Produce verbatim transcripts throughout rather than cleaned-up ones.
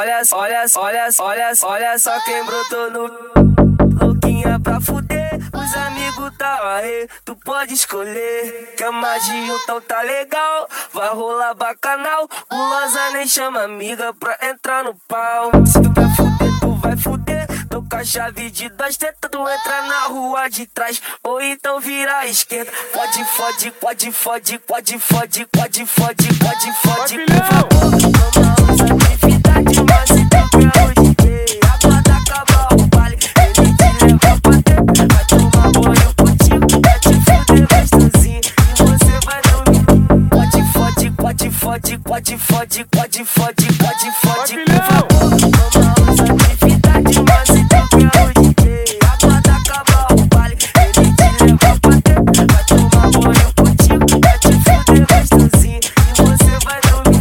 olha, olha, olha, olha, olha só quem brotou no louquinha pra fuder. Os amigos tá aí, tu pode escolher. Quer mais de um, então tá legal. Vai rolar bacanal. Gulosa nem chama amiga pra entrar no pau. Se tu quer fuder, tu vai fuder. Tô com a chave de duas tetas, tu entra na rua de trás ou então vira à esquerda. Pode, fode, pode, fode, pode, fode, pode, fode, pode, fode. Por favor, toma as atividades, mas se tu quer o D J, aguarda acabar o baile, ele te leva pra dentro. Vai tomar banho contigo, vai te fuder gostosinho e você vai dormir. Pode, fode, pode, fode, pode, fode, pode, fode, pode, fode. Por favor, toma as atividades, mas se tu quer o D J, aguarda acabar o baile, ele te leva pra dentro. Vai tomar banho contigo, vai te fuder gostosinho e você vai dormir.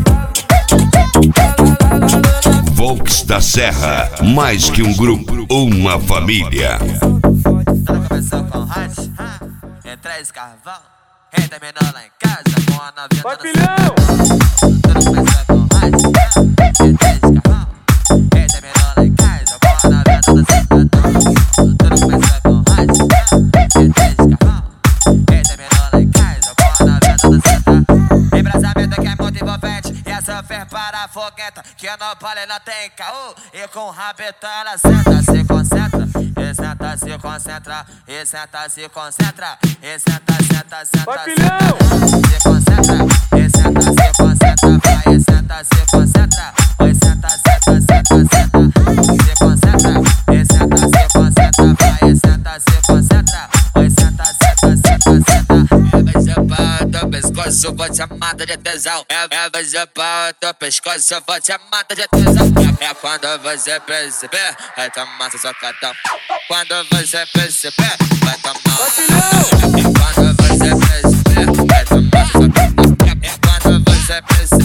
Volks da Serra, mais que um grupo, uma família. Tudo começou com rádio, entra escarvão, rei terminou lá em casa com a novinha dando certo. Tudo começou com rádio, entra escarvão, rei terminou lá em casa com a novinha dando certo. Tudo começou com rádio, entra escarvão, rei terminou lá em casa com a novinha dando certo. Embrasamento que é muito envolvente, e essa fé para a fogueta, que no palha não tem caô, e com rabetão ela senta, se concentra, e senta, se concentra, e senta, se concentra, e senta, senta, senta, senta, se concentra, e senta, se concentra, vai, e senta, se concentra, vai, senta, senta, senta, senta, se concentra, e senta, se concentra, vai, e senta, se concentra, vai, senta, senta, senta, senta. É beijo para o teu pescoço, vou te amar de tesão. É beijo para o teu pescoço, vou te amar de tesão. É quando você perceber, vai tomar seu socadão. Quando você perceber, vai tomar um socadão. É quando você perceber, vai tomar seu socadão. É quando você perceber.